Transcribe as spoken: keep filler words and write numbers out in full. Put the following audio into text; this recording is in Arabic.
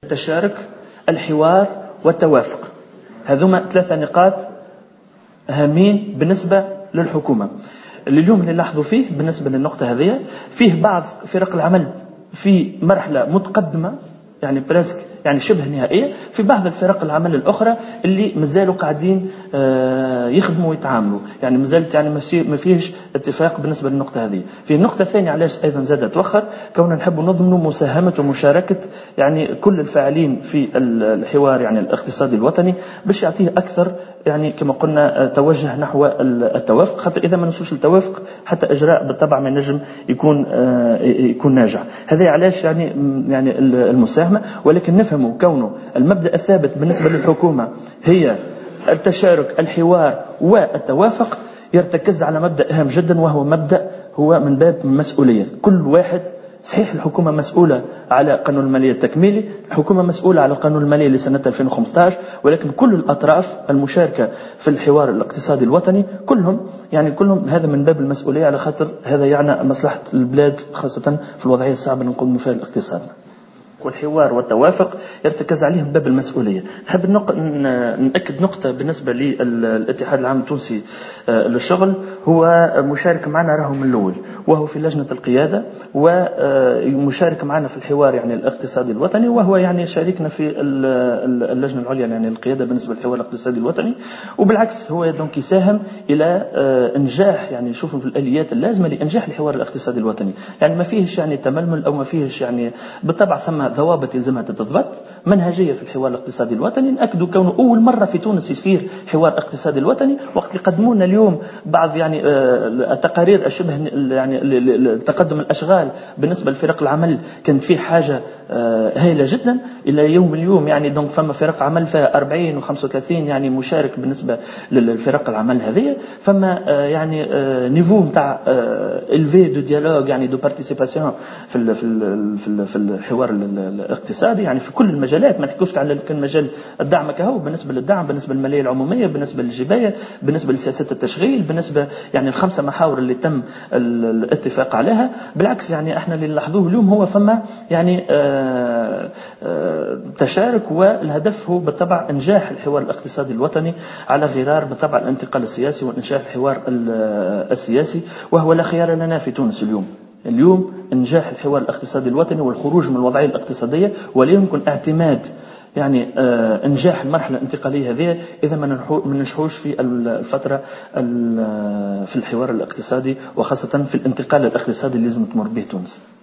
التشارك، الحوار والتوافق. هذوما ثلاثة نقاط هامين بالنسبة للحكومة. اليوم اللي نلاحظوا فيه بالنسبة للنقطة هذه، فيه بعض فرق العمل في مرحلة متقدمة يعني بريسك يعني شبه نهائية، في بعض الفرق العمل الأخرى اللي مازالوا قاعدين يخدموا ويتعاملوا، يعني مازالت يعني ما فيهش اتفاق بالنسبة للنقطة هذه. في النقطة الثانية علاش أيضا زادت توخر، كوننا نحب نضمن مساهمة ومشاركة يعني كل الفاعلين في الحوار يعني الاقتصادي الوطني باش يعطيه أكثر يعني كما قلنا توجه نحو التوافق، خاطر إذا ما نوصلش التوافق حتى إجراء بالطبع ما ينجم يكون يكون ناجح. هذا علاش يعني يعني المساهمة، ولكن نفهموا كونه المبدأ الثابت بالنسبة للحكومة هي التشارك، الحوار والتوافق، يرتكز على مبدأ هام جدا، وهو مبدأ هو من باب المسؤولية. كل واحد صحيح الحكومة مسؤولة على قانون المالية التكميلي، الحكومة مسؤولة على القانون المالية لسنة ألفين وخمسة عشر، ولكن كل الأطراف المشاركة في الحوار الاقتصادي الوطني كلهم يعني كلهم هذا من باب المسؤولية، على خاطر هذا يعني مصلحة البلاد خاصة في الوضعية الصعبة اللي نقوم فيها الاقتصاد. والحوار والتوافق يرتكز عليه باب المسؤولية. نحب نأكد نقطة بالنسبة للاتحاد العام التونسي للشغل، هو مشارك معنا راهو من الأول، وهو في لجنة القيادة ومشارك معنا في الحوار يعني الاقتصادي الوطني، وهو يعني شاركنا في اللجنة العليا يعني القيادة بالنسبة للحوار الاقتصادي الوطني. وبالعكس هو دونك يساهم إلى إنجاح يعني شوفوا في الآليات اللازمة لإنجاح الحوار الاقتصادي الوطني، يعني ما فيهش يعني تململ أو ما فيهش يعني بالطبع ثم ضوابط يلزمها تتضبط، منهجية في الحوار الاقتصادي الوطني. نأكدوا كونه أول مرة في تونس يصير حوار اقتصادي الوطني، وقت اللي قدمونا اليوم بعض يعني التقارير الشبه يعني تقدم الأشغال بالنسبة لفرق العمل كانت فيه حاجة هائلة جدا إلى يوم اليوم، يعني دونك فما فرق عمل فيها أربعين وخمسة وثلاثين يعني مشارك بالنسبة للفرق العمل هذه، فما يعني نيفو نتاع إلفي دو ديالوج يعني دو بارتيسيباسيون في في في الحوار الاقتصادي يعني في كل المجالات. ما نحكوش على مجال الدعم كهو، بالنسبة للدعم، بالنسبة للمالية العمومية، بالنسبة للجباية، بالنسبة لسياسة التشغيل، بالنسبة يعني الخمسة محاور اللي تم الاتفاق عليها. بالعكس يعني احنا اللي نلاحظوه اليوم هو فما يعني آآ آآ تشارك، والهدف هو بالطبع إنجاح الحوار الاقتصادي الوطني على غرار بالطبع الانتقال السياسي وإنشاء الحوار السياسي، وهو لا خيار لنا في تونس اليوم. اليوم إنجاح الحوار الاقتصادي الوطني والخروج من الوضعية الاقتصادية، ولا يمكن اعتماد يعني آه إنجاح المرحلة الانتقالية هذه إذا ما ننجحوش في الفترة في الحوار الاقتصادي، وخاصة في الانتقال الاقتصادي اللي لازم تمر به تونس.